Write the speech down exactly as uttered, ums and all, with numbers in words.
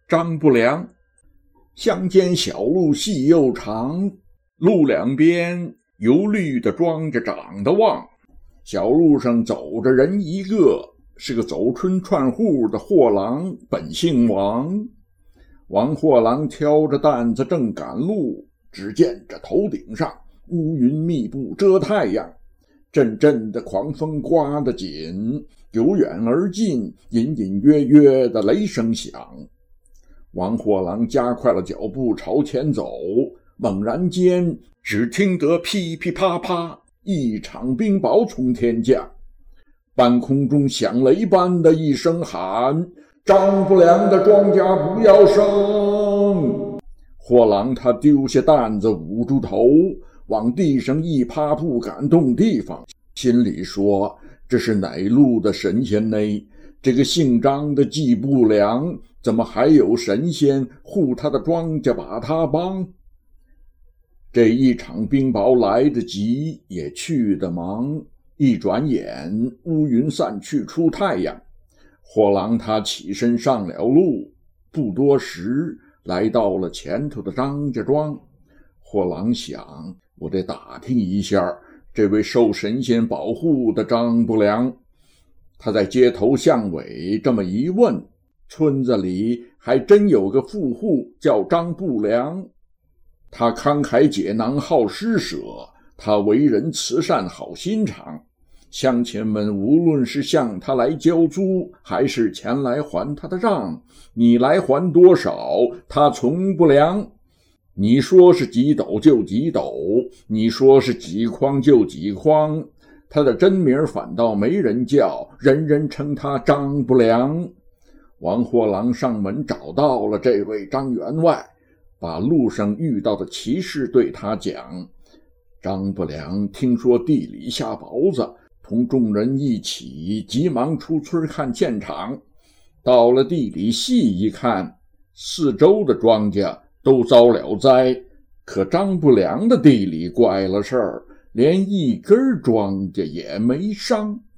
张不良。乡间小路细又长，路两边油绿的庄稼长得旺。小路上走着人一个，是个走春串户的货郎，本姓王。王货郎挑着担子正赶路，只见这头顶上乌云密布遮太阳，阵阵的狂风刮得紧，由远而近，隐隐约约的雷声响。王货郎加快了脚步朝前走，猛然间只听得噼噼啪啪，一场冰雹从天降。半空中响雷般的一声喊：张不良的庄稼不要生！货郎他丢下担子，捂住头，往地上一趴，不敢动地方，心里说：这是哪路的神仙呢？这个姓张的既不良，怎么还有神仙护他的庄稼把他帮？这一场冰雹来得急，也去得忙，一转眼乌云散去，出太阳。货郎他起身上了路，不多时来到了前头的张家庄。货郎想，我得打听一下这位受神仙保护的张不良。他在街头巷尾这么一问，村子里还真有个富户叫张不良。他慷慨解囊，好施舍，他为人慈善，好心肠。乡亲们无论是向他来交租，还是前来还他的账，你来还多少，他从不量。你说是几斗就几斗，你说是几筐就几筐，他的真名反倒没人叫，人人称他张不良。王货郎上门找到了这位张员外，把路上遇到的奇事对他讲。张不良听说地里下雹子，同众人一起急忙出村看现场。到了地里细一看，四周的庄稼都遭了灾，可张不良的地里怪了事儿，连一根庄稼也没伤。